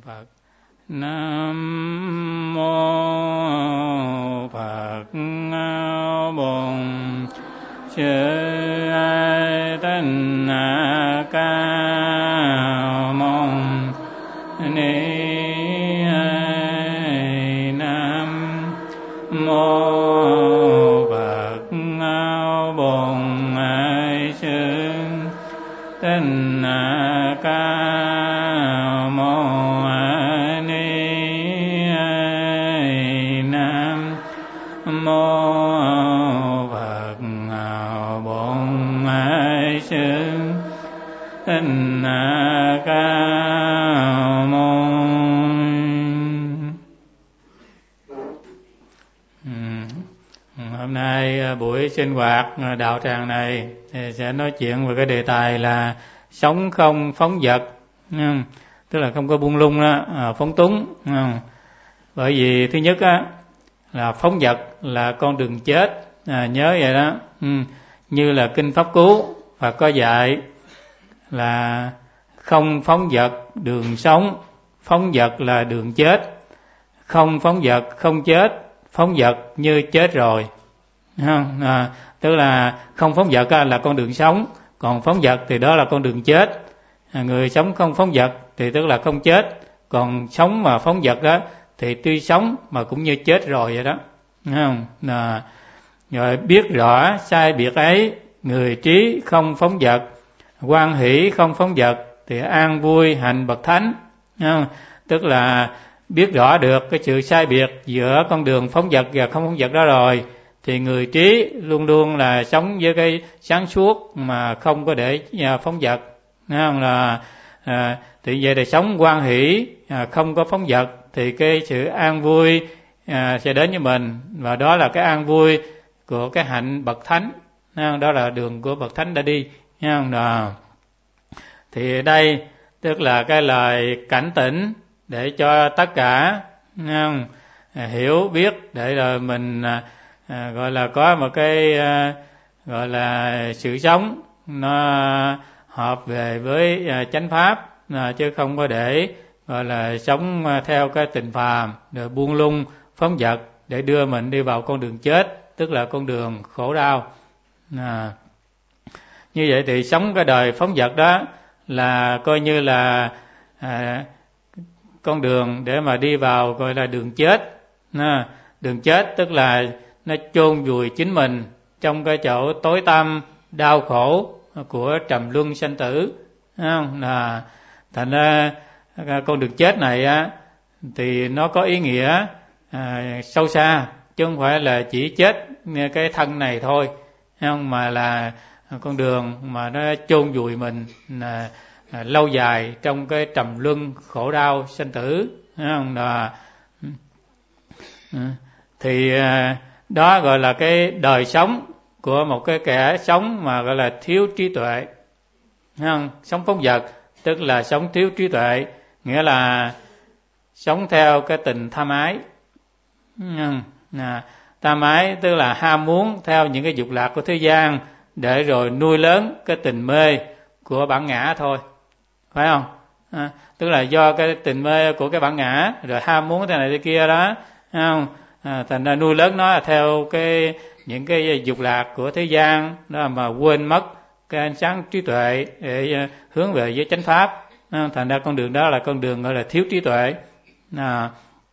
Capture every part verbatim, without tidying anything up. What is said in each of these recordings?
Phật. Nam mô Phật. Bổn Sư Thích Ca Mâu Ni. Nam mô Phật. Bổn Sư Thích Ca Mâu Ni. Nam mô Phật. Bổn Sư Thích Ca Mâu. Hôm nay buổi sinh hoạt đạo tràng này thì sẽ nói chuyện về cái đề tài là sống không phóng dật, tức là không có buông lung đó, phóng túng. Bởi vì thứ nhất á, là phóng dật là con đường chết, à, nhớ vậy đó. Như là kinh Pháp Cú Phật có dạy là không phóng dật đường sống, phóng dật là đường chết. Không phóng dật không chết, phóng dật như chết rồi. À, tức là không phóng dật là con đường sống, còn phóng dật thì đó là con đường chết. À, người sống không phóng dật thì tức là không chết, còn sống mà phóng dật đó thì tuy sống mà cũng như chết rồi vậy đó. Không? À, rồi biết rõ sai biệt ấy, người trí không phóng dật, hoan hỷ không phóng dật thì an vui hành bậc thánh. Không? Tức là biết rõ được cái sự sai biệt giữa con đường phóng dật và không phóng dật đó rồi thì người trí luôn luôn là sống với cái sáng suốt mà không có để phóng dật. Không? Là à, thì vậy thì sống hoan hỷ, à, không có phóng dật thì cái sự an vui à, sẽ đến với mình, và đó là cái an vui của cái hạnh bậc thánh. Không? Đó là đường của bậc thánh đã đi. Không? Đó. Thì đây tức là cái lời cảnh tỉnh để cho tất cả không? Hiểu biết để rồi mình à, gọi là có một cái à, gọi là sự sống nó hợp về với à, chánh pháp, à, chứ không có để gọi là sống theo cái tình phàm rồi buông lung phóng dật để đưa mình đi vào con đường chết, tức là con đường khổ đau. À, như vậy thì sống cái đời phóng dật đó là coi như là à, con đường để mà đi vào gọi là đường chết. À, đường chết tức là nó chôn vùi chính mình trong cái chỗ tối tăm đau khổ của trầm luân sanh tử. Không? À, thành ra con đường chết này á thì nó có ý nghĩa à, sâu xa, chứ không phải là chỉ chết cái thân này thôi, không? Mà là con đường mà nó chôn vùi mình à, à, lâu dài trong cái trầm luân khổ đau sanh tử. Không? À, thì à, đó gọi là cái đời sống của một cái kẻ sống mà gọi là thiếu trí tuệ. Không? Sống phóng dật tức là sống thiếu trí tuệ, nghĩa là sống theo cái tình tham ái. À, tham ái tức là ham muốn theo những cái dục lạc của thế gian để rồi nuôi lớn cái tình mê của bản ngã thôi, phải không? À, tức là do cái tình mê của cái bản ngã rồi ham muốn thế này thế kia đó, không? À, thành ra nuôi lớn nó theo cái những cái dục lạc của thế gian đó mà quên mất cái ánh sáng trí tuệ để hướng về với chánh pháp. À, thành ra con đường đó là con đường gọi là thiếu trí tuệ. À,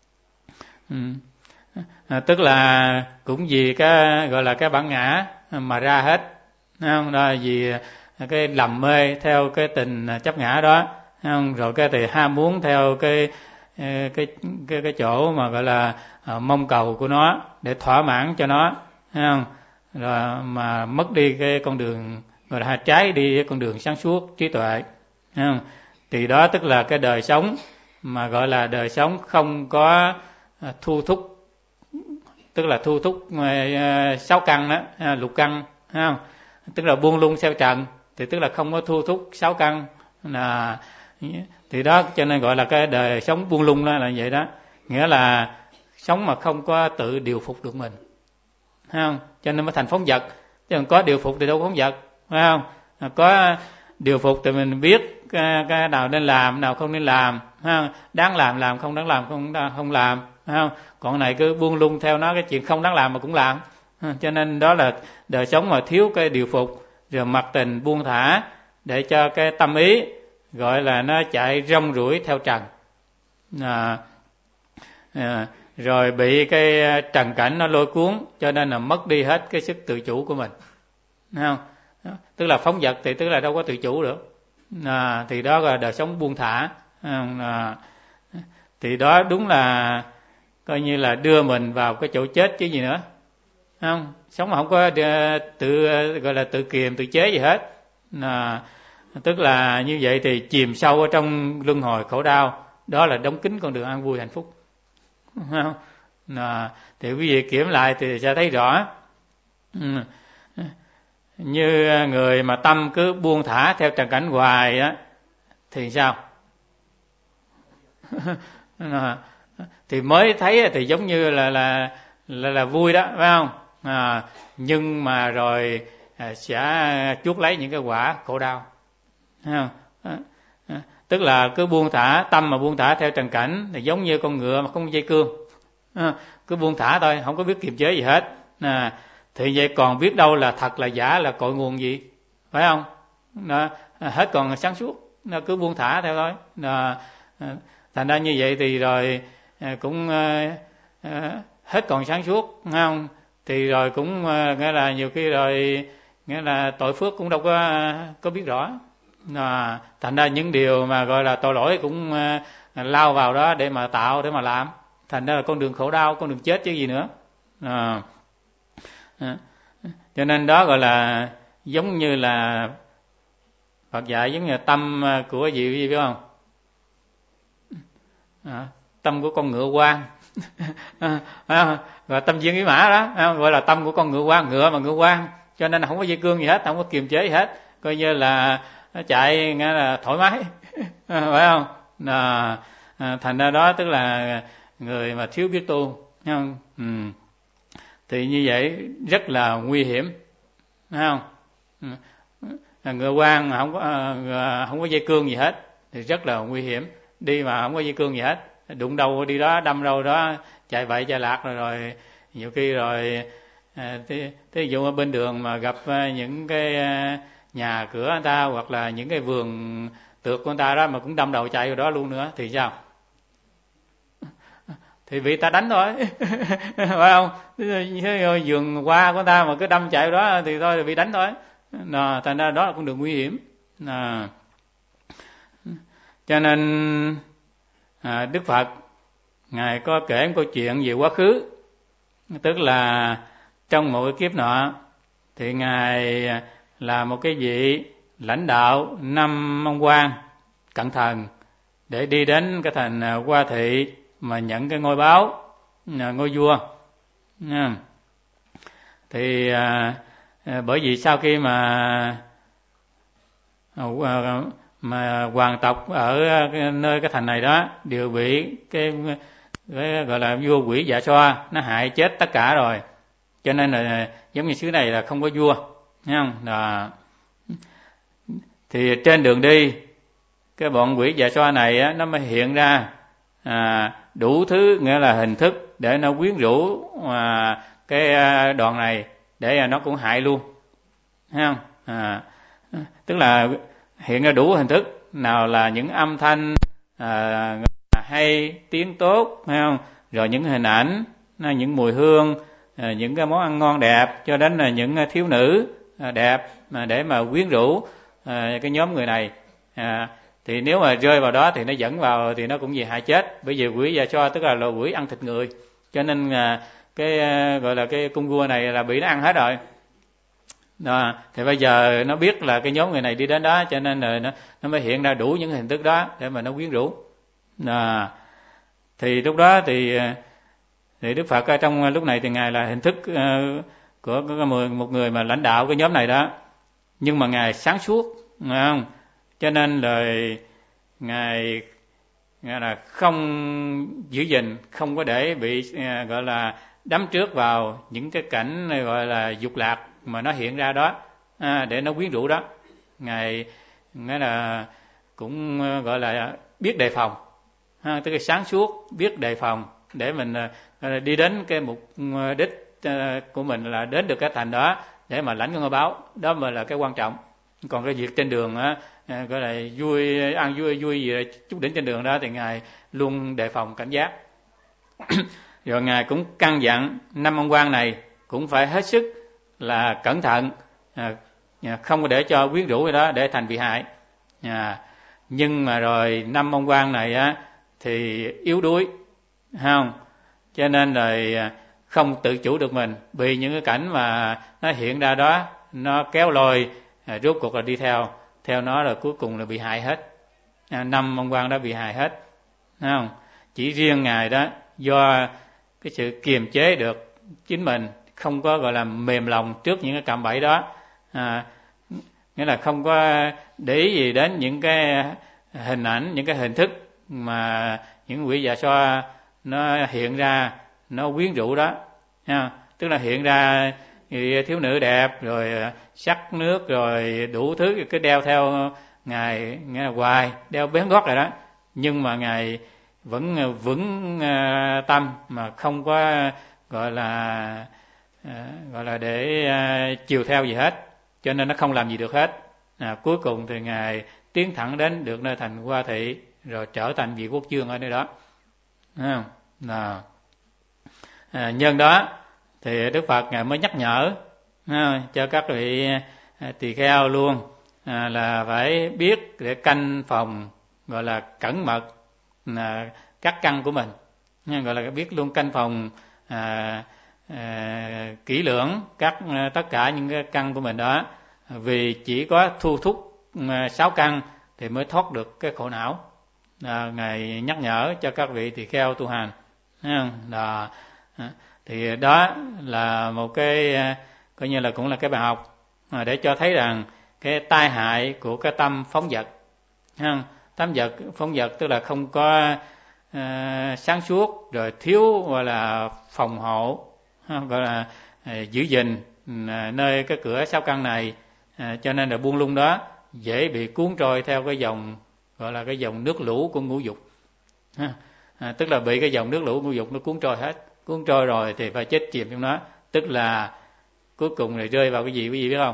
à, tức là cũng vì cái gọi là cái bản ngã mà ra hết. Không? Đó là vì cái lầm mê theo cái tình chấp ngã đó. Không? Rồi cái thì ham muốn theo cái cái cái cái chỗ mà gọi là à, mong cầu của nó để thỏa mãn cho nó. Không? Rồi mà mất đi cái con đường gọi là trái đi cái con đường sáng suốt trí tuệ. Không? Thì đó tức là cái đời sống mà gọi là đời sống không có à, thu thúc, tức là thu thúc à, sáu căn đó, à, lục căn. Không? Tức là buông lung theo trần thì tức là không có thu thúc sáu căn. Là thì đó cho nên gọi là cái đời sống buông lung đó là vậy đó, nghĩa là sống mà không có tự điều phục được mình. Thấy không? Cho nên mới thành phóng dật, chứ còn có điều phục thì đâu có phóng dật, phải không? Có điều phục thì mình biết cái, cái nào nên làm, nào không nên làm, ha, đáng làm làm, không đáng làm không không làm, ha. Còn này cứ buông lung theo nó cái chuyện không đáng làm mà cũng làm, ha. Cho nên đó là đời sống mà thiếu cái điều phục, rồi mặc tình buông thả để cho cái tâm ý gọi là nó chạy rong ruổi theo trần, à, à, rồi bị cái trần cảnh nó lôi cuốn, cho nên là mất đi hết cái sức tự chủ của mình, thấy không? Tức là phóng dật thì tức là đâu có tự chủ được, à, thì đó là đời sống buông thả, à, thì đó đúng là coi như là đưa mình vào cái chỗ chết chứ gì nữa, không? Sống mà không có tự gọi là tự kiềm tự chế gì hết, à, tức là như vậy thì chìm sâu ở trong luân hồi khổ đau, đó là đóng kín con đường an vui hạnh phúc, không? À, thì quý vị kiểm lại thì sẽ thấy rõ, ừ, như người mà tâm cứ buông thả theo trần cảnh hoài á thì sao? À, thì mới thấy thì giống như là là là, là vui đó, phải không? À, nhưng mà rồi à, sẽ chuốc lấy những cái quả khổ đau, thấy không? À, à, tức là cứ buông thả, tâm mà buông thả theo trần cảnh thì giống như con ngựa mà không dây cương, à, cứ buông thả thôi, không có biết kiềm chế gì hết, à, thì vậy còn biết đâu là thật là giả, là cội nguồn gì, phải không? Đó, hết còn sáng suốt, nó cứ buông thả theo thôi, à, thành ra như vậy thì rồi cũng à, à, hết còn sáng suốt, không? Thì rồi cũng à, nghĩa là nhiều khi rồi nghĩa là tội phước cũng đâu có có biết rõ, à, thành ra những điều mà gọi là tội lỗi cũng à, lao vào đó để mà tạo, để mà làm, thành ra là con đường khổ đau, con đường chết chứ gì nữa, à, à, cho nên đó gọi là giống như là Phật dạy giống như là tâm của gì gì biết không? À, tâm của con ngựa quan, à, gọi tâm viên ý mã đó, à, gọi là tâm của con ngựa quan, ngựa mà ngựa quan, cho nên là không có dây cương gì hết, không có kiềm chế gì hết, coi như là nó chạy nghe là thoải mái, phải không? À, à, thành ra đó tức là người mà thiếu biết tu, thấy không? Ừ. Thì như vậy rất là nguy hiểm, thấy không? Ừ. Ngựa quan mà không có à, không có dây cương gì hết thì rất là nguy hiểm, đi mà không có dây cương gì hết, đụng đâu đi đó, đâm đâu đó, chạy bậy chạy lạc rồi rồi nhiều khi rồi à, thí dụ ở bên đường mà gặp những cái nhà cửa người ta hoặc là những cái vườn tược của người ta đó mà cũng đâm đầu chạy vào đó luôn nữa thì sao? Thì bị ta đánh thôi, phải không? Vườn hoa của người ta mà cứ đâm chạy vào đó thì thôi thì bị đánh thôi, à, thành ra đó là con đường nguy hiểm, à, cho nên à, Đức Phật Ngài có kể một câu chuyện về quá khứ, tức là trong một cái kiếp nọ thì Ngài là một cái vị lãnh đạo năm ông quan cận thần để đi đến cái thành Hoa Thị mà nhận cái ngôi báo, ngôi vua. Thì à, bởi vì sau khi mà mà hoàng tộc ở nơi cái thành này đó đều bị cái, cái gọi là vua quỷ dạ xoa nó hại chết tất cả rồi, cho nên là giống như xứ này là không có vua, thấy không? Là thì trên đường đi cái bọn quỷ dạ xoa này á, nó mới hiện ra à, đủ thứ nghĩa là hình thức để nó quyến rũ à, cái đoàn này để nó cũng hại luôn, thấy không? À, tức là hiện ra đủ hình thức, nào là những âm thanh à, hay, tiếng tốt, thấy không? Rồi những hình ảnh, những mùi hương, à, những cái món ăn ngon đẹp, cho đến là những thiếu nữ à, đẹp mà để mà quyến rũ à, cái nhóm người này. À, thì nếu mà rơi vào đó thì nó dẫn vào thì nó cũng gì hại chết, bởi vì quỷ dạ xoa tức là loài quỷ ăn thịt người, cho nên à, cái à, gọi là cái cung vua này là bị nó ăn hết rồi. Đó, thì bây giờ nó biết là cái nhóm người này đi đến đó, cho nên là nó, nó mới hiện ra đủ những hình thức đó để mà nó quyến rũ. Đó, thì lúc đó thì thì Đức Phật ở trong lúc này thì Ngài là hình thức uh, của một người mà lãnh đạo cái nhóm này đó, nhưng mà Ngài sáng suốt, không? Cho nên là Ngài, Ngài là không giữ gìn, không có để bị uh, gọi là đắm trước vào những cái cảnh gọi là dục lạc mà nó hiện ra đó, à, để nó quyến rũ đó. Ngài nghĩa là cũng gọi là biết đề phòng, ha, tức là sáng suốt, biết đề phòng để mình đi đến cái mục đích của mình là đến được cái thành đó để mà lãnh cái ngôi báo, đó mới là cái quan trọng. Còn cái việc trên đường á, gọi là vui ăn vui vui gì chút đỉnh trên đường đó thì ngài luôn đề phòng cảnh giác. Rồi ngài cũng căn dặn năm ông quan này cũng phải hết sức là cẩn thận, không có để cho quyến rũ cái đó để thành bị hại. À, nhưng mà rồi năm ông quan này á thì yếu đuối, không, cho nên rồi không tự chủ được mình, bị những cái cảnh mà nó hiện ra đó nó kéo lôi, à, rốt cuộc là đi theo theo nó, rồi cuối cùng là bị hại hết. À, năm ông quan đó bị hại hết, không? Chỉ riêng ngài đó do cái sự kiềm chế được chính mình, không có gọi là mềm lòng trước những cái cạm bẫy đó, à, nghĩa là không có để ý gì đến những cái hình ảnh, những cái hình thức mà những quỷ dạ xoa nó hiện ra, nó quyến rũ đó, ha. Tức là hiện ra thì thiếu nữ đẹp rồi sắc nước rồi đủ thứ cứ đeo theo ngài, nghe là hoài đeo bén gót rồi đó, nhưng mà ngài vẫn vững uh, tâm mà không có gọi là uh, gọi là để uh, chiều theo gì hết, cho nên nó không làm gì được hết. À, cuối cùng thì ngài tiến thẳng đến được nơi thành Hoa Thị, rồi trở thành vị quốc vương ở nơi đó. À, à, à, nhân đó thì Đức Phật ngài mới nhắc nhở à, cho các vị à, tỳ kheo luôn, à, là phải biết để canh phòng, gọi là cẩn mật à, các căn của mình, gọi là biết luôn canh phòng à, à, kỹ lưỡng các à, tất cả những cái căn của mình đó, vì chỉ có thu thúc à, sáu căn thì mới thoát được cái khổ não. À, ngài nhắc nhở cho các vị tỳ kheo tu hành. Đó, thì đó là một cái coi như là cũng là cái bài học để cho thấy rằng cái tai hại của cái tâm phóng dật. Tâm dật phóng dật tức là không có uh, sáng suốt, rồi thiếu gọi là phòng hộ, gọi là uh, giữ gìn uh, nơi cái cửa sáu căn này, uh, cho nên là buông lung đó dễ bị cuốn trôi theo cái dòng gọi là cái dòng nước lũ của ngũ dục. À, tức là bị cái dòng nước lũ ngũ dục nó cuốn trôi hết, cuốn trôi rồi thì phải chết chìm trong nó, tức là cuối cùng lại rơi vào cái gì, quý vị biết không?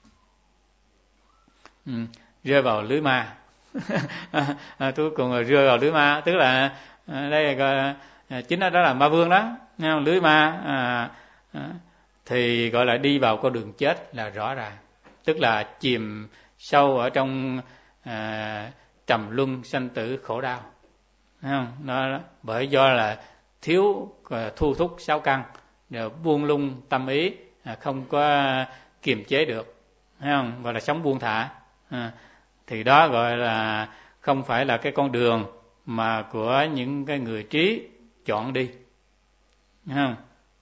Ừ, rơi vào lưới ma. à, cuối cùng là rơi vào lưới ma, tức là à, đây là à, chính đó, đó là ma vương đó, không? Lưới ma à, à, thì gọi là đi vào con đường chết là rõ ràng, tức là chìm sâu ở trong à, trầm luân sanh tử khổ đau, không? Nó bởi do là thiếu thu thúc sáu căn, rồi buông lung tâm ý, không có kiềm chế được, không? Gọi là sống buông thả, à, thì đó gọi là không phải là cái con đường mà của những cái người trí chọn đi, không?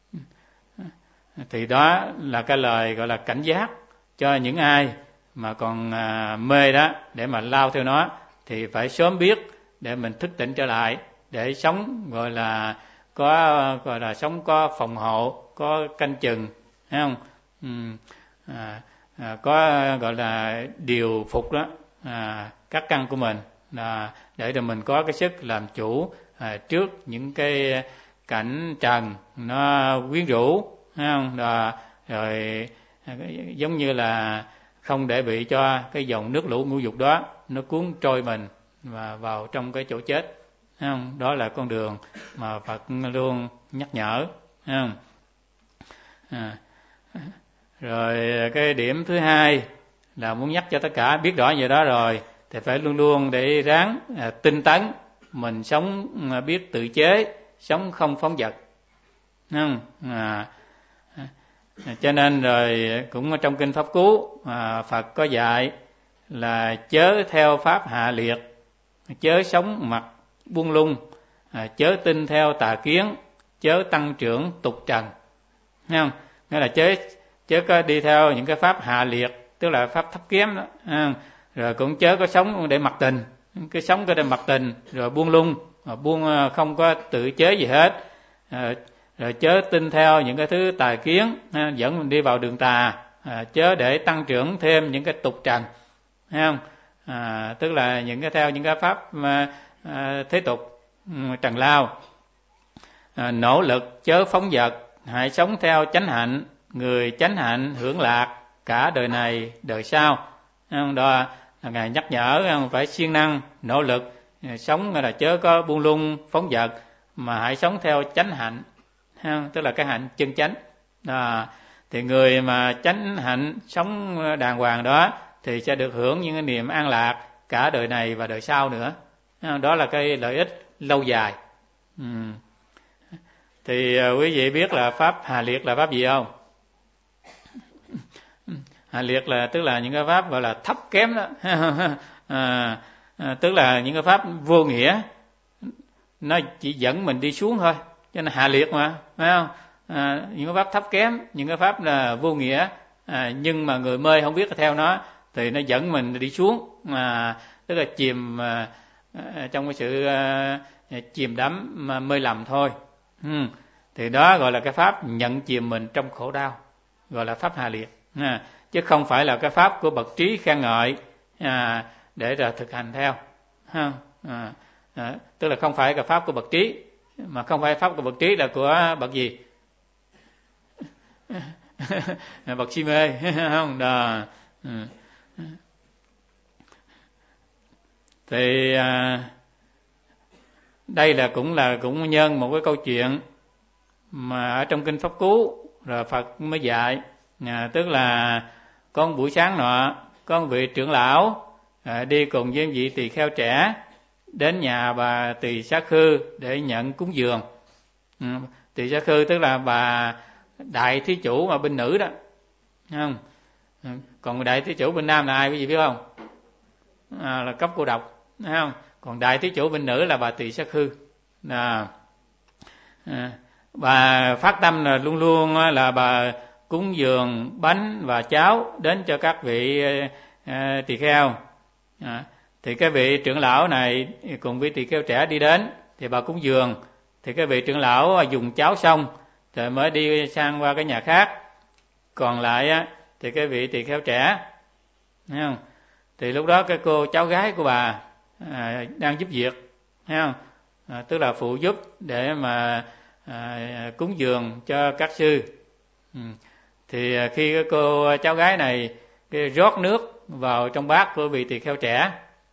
Thì đó là cái lời gọi là cảnh giác cho những ai mà còn à, mê đó, để mà lao theo nó thì phải sớm biết để mình thức tỉnh trở lại, để sống gọi là có gọi là sống có phòng hộ, có canh chừng, thấy không? Ừ, à, à, có gọi là điều phục đó à, các căn của mình, là để cho mình có cái sức làm chủ à, trước những cái cảnh trần nó quyến rũ, thấy không? Đó, rồi giống như là không để bị cho cái dòng nước lũ ngũ dục đó nó cuốn trôi mình và vào trong cái chỗ chết, thấy không? Đó là con đường mà Phật luôn nhắc nhở, thấy không? À, rồi cái điểm thứ hai là muốn nhắc cho tất cả biết rõ vậy đó rồi thì phải luôn luôn để ráng à, tinh tấn mình sống à, biết tự chế, sống không phóng dật, không? À, à, cho nên rồi cũng trong kinh Pháp Cú à, Phật có dạy là chớ theo pháp hạ liệt, chớ sống mặt buông lung, à, chớ tin theo tà kiến, chớ tăng trưởng tục trần, thấy không? Nghĩa là chớ chớ có đi theo những cái pháp hạ liệt, tức là pháp thấp kém đó, à, rồi cũng chớ có sống để mặc tình, cái sống cái để mặc tình rồi buông lung, buông không có tự chế gì hết, à, rồi chớ tin theo những cái thứ tà kiến à, dẫn mình đi vào đường tà, à, chớ để tăng trưởng thêm những cái tục trần, thấy không? à, tức là những cái theo những cái pháp mà, à, thế tục trần lao. À, nỗ lực chớ phóng dật, hãy sống theo chánh hạnh, người chánh hạnh hưởng lạc cả đời này đời sau. Đó là Ngài nhắc nhở phải siêng năng nỗ lực sống, là chớ có buông lung phóng dật, mà hãy sống theo chánh hạnh, tức là cái hạnh chân chánh. À, thì người mà chánh hạnh sống đàng hoàng đó thì sẽ được hưởng những cái niềm an lạc cả đời này và đời sau nữa. Đó là cái lợi ích lâu dài. Ừ. Thì uh, quý vị biết là pháp Hà Liệt là pháp gì không? Hà Liệt là tức là những cái pháp gọi là thấp kém đó. à, à, tức là những cái pháp vô nghĩa, nó chỉ dẫn mình đi xuống thôi, cho nên Hà Liệt mà, phải không? À, những cái pháp thấp kém, những cái pháp là vô nghĩa, à, nhưng mà người mê không biết theo nó thì nó dẫn mình đi xuống, à, tức là chìm à, trong cái sự à, chìm đắm mà mê lầm thôi. Ừ. Thì đó gọi là cái pháp nhận chìm mình trong khổ đau, gọi là pháp Hà Liệt, à, chứ không phải là cái pháp của bậc trí khen ngợi, à, để là thực hành theo, ha, à, à, tức là không phải cái pháp của bậc trí, mà không phải pháp của bậc trí là của bậc gì? Bậc si mê, không? Đó. Ừ. Thì à, đây là cũng là cũng nhân một cái câu chuyện mà ở trong kinh Pháp Cú rồi Phật mới dạy, à, tức là có một buổi sáng nọ, có một vị trưởng lão à, đi cùng với vị tỳ kheo trẻ đến nhà bà Tỳ Xá Khư để nhận cúng dường. Ừ, Tỳ Xá Khư tức là bà đại thí chủ mà bên nữ đó, không? Ừ, còn đại thí chủ bên nam là ai quý vị biết không? À, là Cấp Cô Độc, không? Còn đại thí chủ bên nữ là bà Tỳ Xá Khư. À, à, bà phát tâm là luôn luôn là bà cúng dường bánh và cháo đến cho các vị à, tỳ kheo. À, thì cái vị trưởng lão này cùng với tỳ kheo trẻ đi đến thì bà cúng dường, thì cái vị trưởng lão dùng cháo xong rồi mới đi sang qua cái nhà khác, còn lại á thì cái vị tỳ kheo trẻ, thấy không? Thì lúc đó cái cô cháu gái của bà à, đang giúp việc, thấy không? À, tức là phụ giúp để mà à, cúng dường cho các sư. Ừ. Thì khi cái cô cháu gái này cái rót nước vào trong bát của vị tỳ kheo trẻ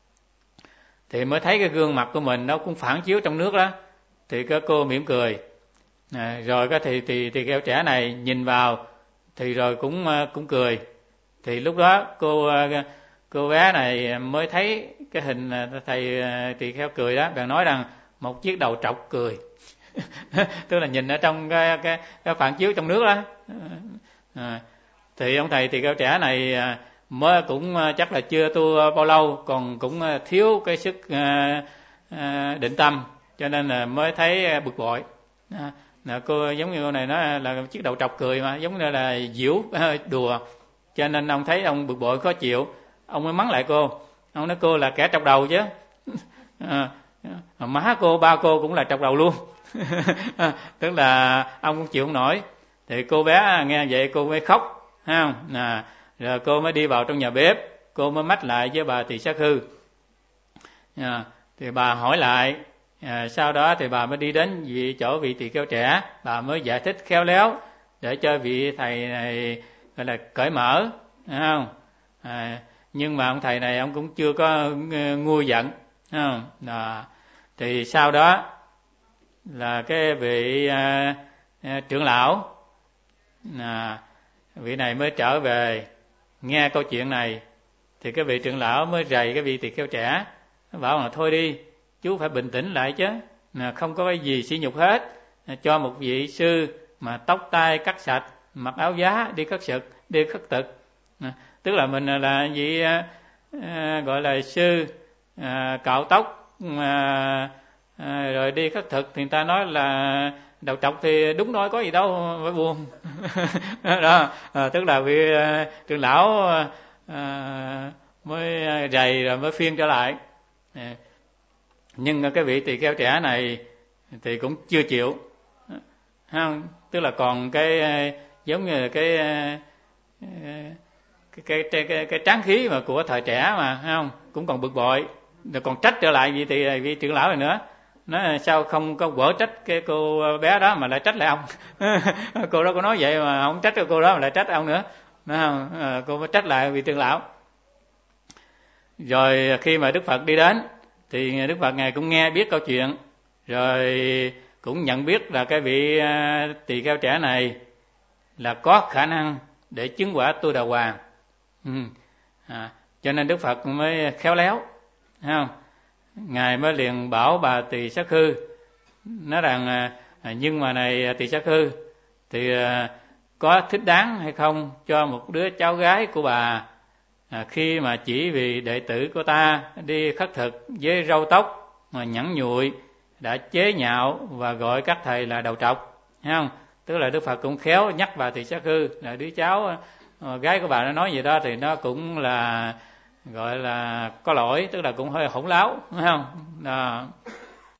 thì mới thấy cái gương mặt của mình nó cũng phản chiếu trong nước đó, thì cái cô mỉm cười, à, rồi cái thì tỳ tỳ kheo trẻ này nhìn vào thì rồi cũng cũng cười. Thì lúc đó cô cô bé này mới thấy cái hình thầy tỳ kheo cười đó, bèn nói rằng một chiếc đầu trọc cười. Tức là nhìn ở trong cái, cái, cái phản chiếu trong nước đó. À, thì ông thầy tỳ kheo trẻ này mới cũng chắc là chưa tu bao lâu, còn cũng thiếu cái sức uh, uh, định tâm, cho nên là mới thấy bực bội. À, là cô giống như cô này nói là chiếc đầu trọc cười mà giống như là giễu đùa, cho nên ông thấy ông bực bội khó chịu, ông mới mắng lại cô. Ông nói cô là kẻ trọc đầu chứ. À, má cô ba cô cũng là trọc đầu luôn. À, tức là ông cũng chịu không nổi. Thì cô bé nghe vậy cô mới khóc, ha không? À, rồi cô mới đi vào trong nhà bếp, cô mới mách lại với bà Tỳ Xá Khư. À, thì bà hỏi lại, à, sau đó thì bà mới đi đến vị chỗ vị tỳ kheo trẻ, bà mới giải thích khéo léo để cho vị thầy này gọi là cởi mở, phải không? À, nhưng mà ông thầy này ông cũng chưa có nguôi giận, phải không? À, thì sau đó là cái vị à, à, trưởng lão, à, vị này mới trở về nghe câu chuyện này, thì cái vị trưởng lão mới rầy cái vị tỳ kheo trẻ, bảo là thôi đi, chú phải bình tĩnh lại chứ, không có cái gì sỉ nhục hết, cho một vị sư mà tóc tai cắt sạch, mặc áo giá đi khất thực, đi khất thực, tức là mình là vị à, gọi là sư à, cạo tóc à, à, rồi đi khất thực, thì người ta nói là đầu trọc thì đúng nói có gì đâu phải buồn. Đó, à, tức là vị à, trưởng lão à, mới rầy rồi mới phiên trở lại. À, nhưng cái vị tỳ kheo trẻ này thì cũng chưa chịu, ha, tức là còn cái giống như cái cái cái cái, cái tráng khí mà của thời trẻ mà, thấy không, cũng còn bực bội, rồi còn trách trở lại vị thì vị trưởng lão này nữa, nói sao không có quở trách cái cô bé đó mà lại trách lại ông. Cô đó có nói vậy mà không trách cô đó mà lại trách ông nữa, thấy không? À, cô mới trách lại vị trưởng lão. Rồi khi mà Đức Phật đi đến thì Đức Phật ngài cũng nghe biết câu chuyện, rồi cũng nhận biết là cái vị tỳ kheo trẻ này là có khả năng để chứng quả Tu Đà Hoàng. Ừ. À, cho nên Đức Phật mới khéo léo, thấy không? Ngài mới liền bảo bà Tỳ Xá Khư, nói rằng à, nhưng mà này Tỳ Xá Khư, thì à, có thích đáng hay không cho một đứa cháu gái của bà à, khi mà chỉ vì đệ tử của ta đi khất thực với râu tóc mà nhẵn nhụi đã chế nhạo và gọi các thầy là đầu trọc, thấy không? Tức là Đức Phật cũng khéo nhắc bà Tỳ Xá Khư là đứa cháu à, gái của bà nó nói gì đó thì nó cũng là gọi là có lỗi, tức là cũng hơi hỗn láo, phải không? Đó.